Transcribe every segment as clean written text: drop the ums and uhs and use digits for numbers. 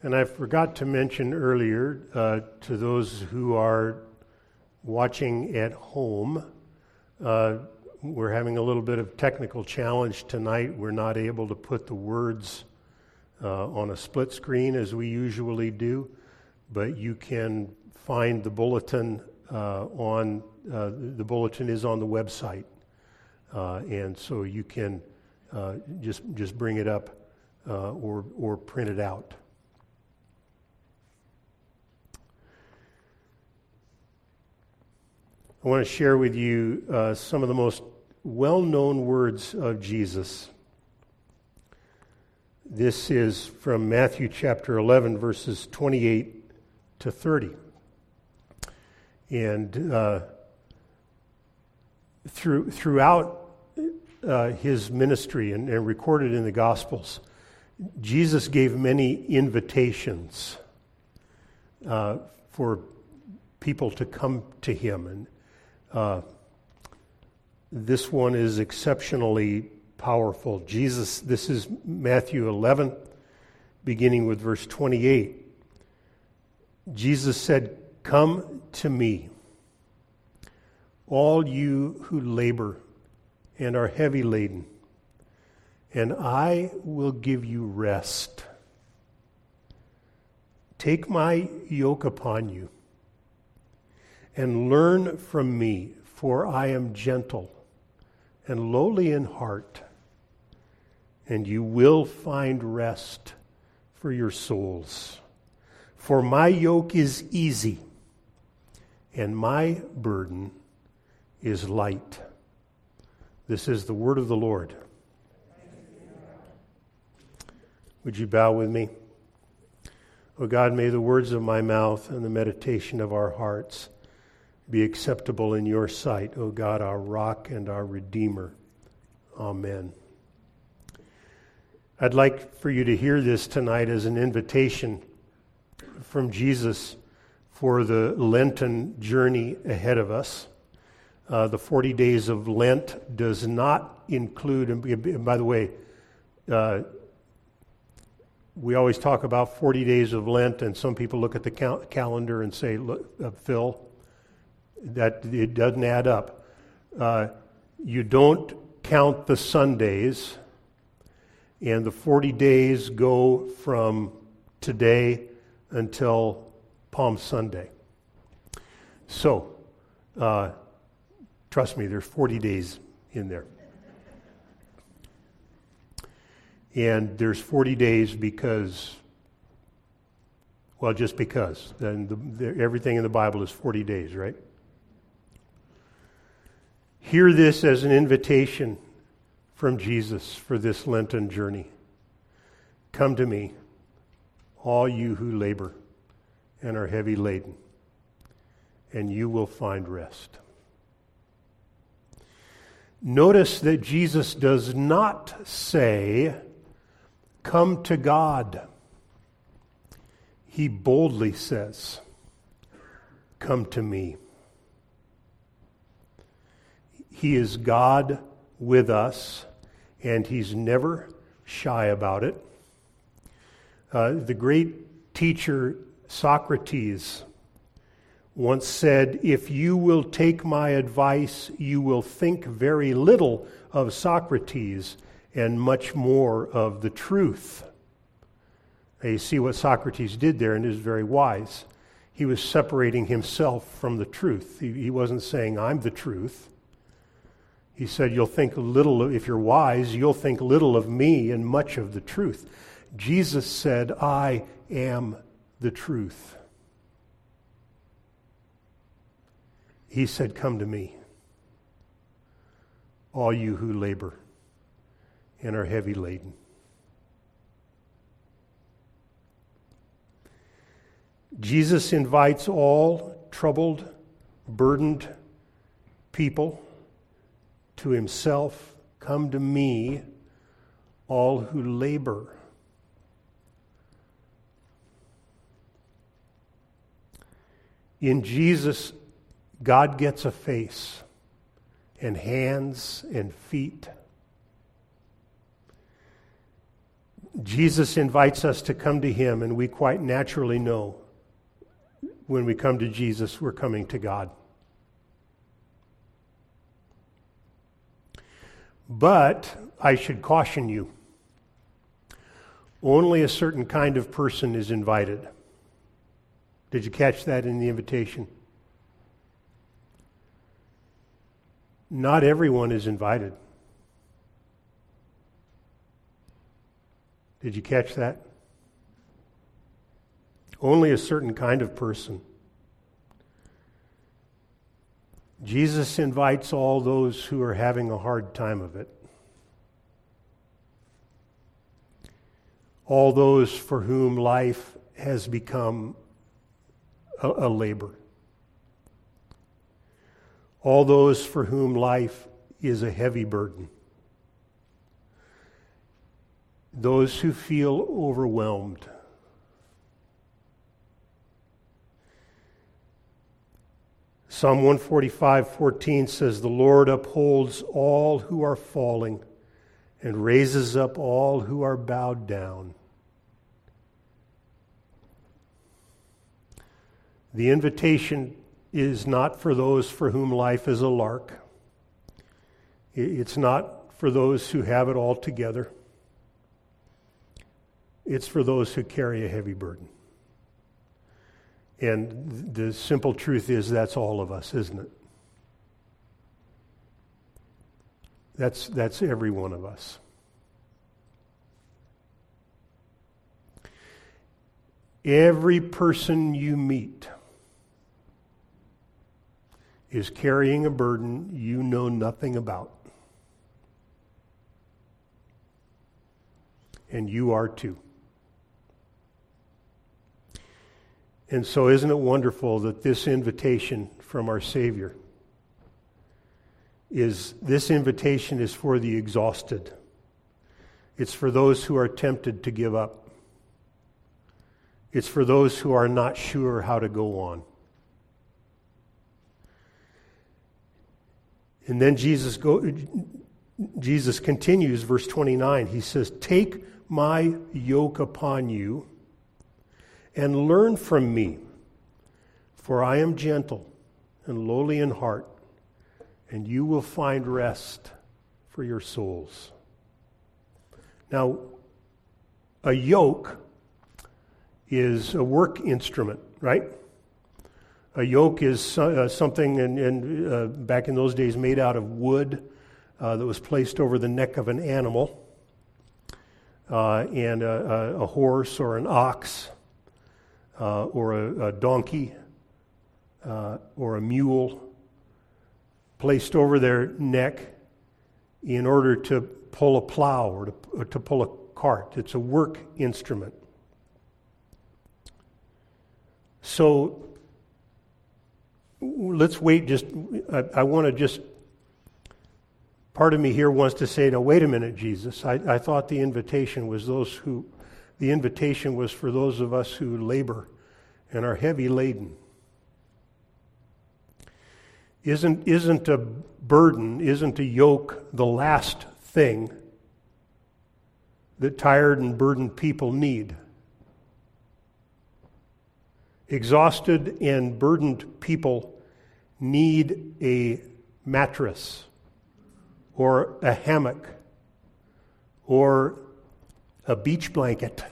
And I forgot to mention earlier to those who are watching at home, we're having a little bit of technical challenge tonight. We're not able to put the words on a split screen as we usually do, but you can find the bulletin the bulletin is on the website, and so you can just bring it up or print it out. I want to share with you some of the most well-known words of Jesus. This is from Matthew chapter 11, verses 28 to 30. And throughout his ministry and recorded in the Gospels, Jesus gave many invitations for people to come to him. And this one is exceptionally powerful. This is Matthew 11, beginning with verse 28. Jesus said, "Come to me, all you who labor and are heavy laden, and I will give you rest. Take my yoke upon you and learn from me, for I am gentle and lowly in heart, and you will find rest for your souls. For my yoke is easy, and my burden is light." This is the word of the Lord. Would you bow with me? O God, may the words of my mouth and the meditation of our hearts be acceptable in your sight, O God, our rock and our redeemer. Amen. I'd like for you to hear this tonight as an invitation from Jesus for the Lenten journey ahead of us. The 40 days of Lent does not include, and by the way, we always talk about 40 days of Lent, and some people look at the calendar and say, "Look, Phil, that it doesn't add up." You don't count the Sundays, and the 40 days go from today until Palm Sunday. So, trust me, there's 40 days in there. And there's 40 days because, well, just because. And everything in the Bible is 40 days, right? Hear this as an invitation from Jesus for this Lenten journey. Come to me, all you who labor and are heavy laden, and you will find rest. Notice that Jesus does not say, "Come to God." He boldly says, "Come to me." He is God with us, and he's never shy about it. The great teacher Socrates once said, "If you will take my advice, you will think very little of Socrates and much more of the truth." Now you see what Socrates did there, and it is very wise. He was separating himself from the truth. He wasn't saying, "I'm the truth." He said, "You'll think little, if you're wise, you'll think little of me and much of the truth." Jesus said, "I am the truth." He said, "Come to me, all you who labor and are heavy laden." Jesus invites all troubled, burdened people to himself. "Come to me, all who labor." In Jesus, God gets a face and hands and feet. Jesus invites us to come to Him, and we quite naturally know when we come to Jesus, we're coming to God. But I should caution you, only a certain kind of person is invited. Did you catch that in the invitation? Not everyone is invited. Did you catch that? Only a certain kind of person. Jesus invites all those who are having a hard time of it. All those for whom life has become a labor. All those for whom life is a heavy burden. Those who feel overwhelmed. Psalm 145:14 says, "The Lord upholds all who are falling and raises up all who are bowed down." The invitation is not for those for whom life is a lark. It's not for those who have it all together. It's for those who carry a heavy burden. And the simple truth is that's all of us, isn't it? That's every one of us. Every person you meet is carrying a burden you know nothing about. And you are too. And so isn't it wonderful that this invitation from our Savior is for the exhausted. It's for those who are tempted to give up. It's for those who are not sure how to go on. And then Jesus continues, verse 29. He says, "Take my yoke upon you and learn from me, for I am gentle and lowly in heart, and you will find rest for your souls." Now, a yoke is a work instrument, right? A yoke is something, back in those days, made out of wood that was placed over the neck of an animal, and a horse or an ox, or a donkey, or a mule, placed over their neck in order to pull a plow or to pull a cart. It's a work instrument. So let's wait I want to just, part of me here wants to say, now wait a minute, Jesus. I thought the invitation was for those of us who labor and are heavy laden. Isn't a burden, isn't a yoke the last thing that tired and burdened people need? Exhausted and burdened people need a mattress or a hammock or a beach blanket,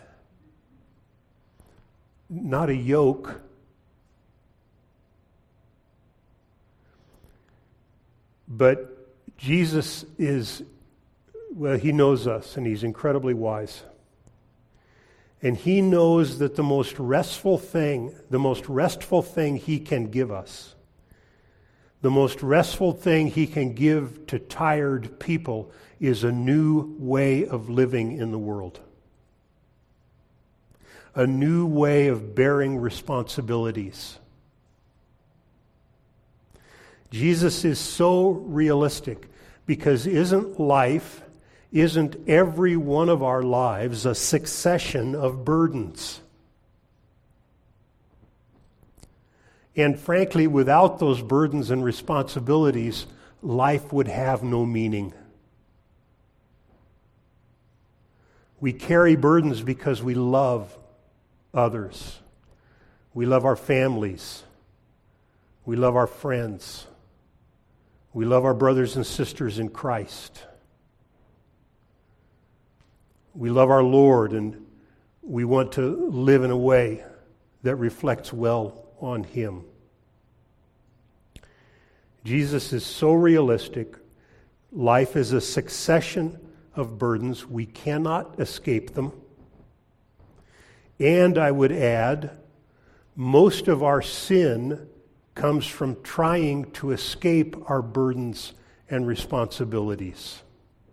not a yoke. But Jesus He knows us, and He's incredibly wise. And He knows that the most restful thing He can give us, the most restful thing He can give to tired people, is a new way of living in the world. A new way of bearing responsibilities. Jesus is so realistic because isn't every one of our lives a succession of burdens? And frankly, without those burdens and responsibilities, life would have no meaning. We carry burdens because we love others. We love our families. We love our friends. We love our brothers and sisters in Christ. We love our Lord, and we want to live in a way that reflects well on Him. Jesus is so realistic. Life is a succession of burdens. We cannot escape them. And I would add, most of our sin comes from trying to escape our burdens and responsibilities.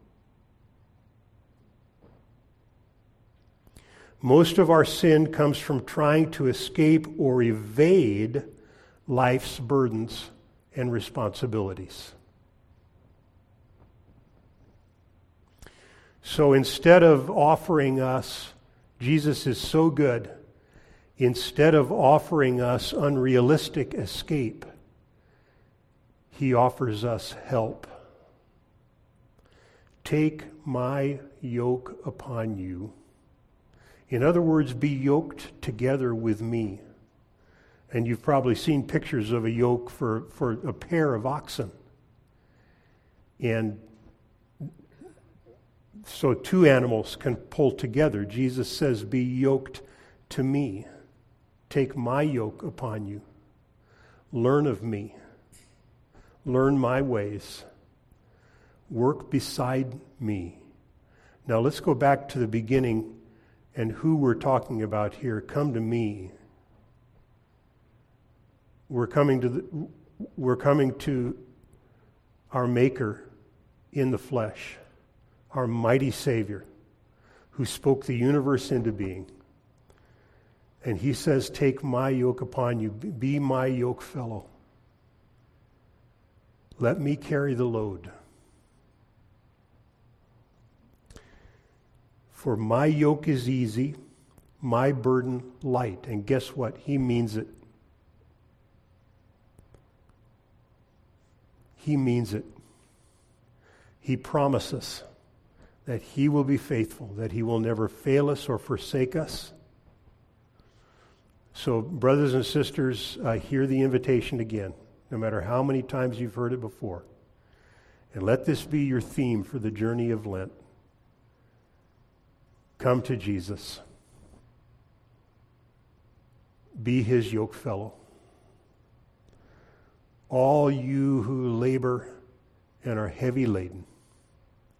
Most of our sin comes from trying to escape or evade life's burdens and responsibilities. So instead of offering us, Jesus is so good, instead of offering us unrealistic escape, He offers us help. Take my yoke upon you. In other words, be yoked together with me. And you've probably seen pictures of a yoke for a pair of oxen. And so two animals can pull together. Jesus says, be yoked to me. Take my yoke upon you. Learn of me. Learn my ways. Work beside me. Now let's go back to the beginning and who we're talking about here. Come to me. We're coming to our Maker in the flesh, our mighty Savior, who spoke the universe into being. And He says, take my yoke upon you. Be my yoke fellow. Let me carry the load. For my yoke is easy, my burden light. And guess what? He means it. He means it. He promises that He will be faithful, that He will never fail us or forsake us. So, brothers and sisters, hear the invitation again, no matter how many times you've heard it before. And let this be your theme for the journey of Lent. Come to Jesus. Be His yoke fellow. All you who labor and are heavy laden,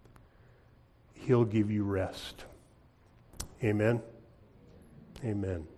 He'll give you rest. Amen. Amen.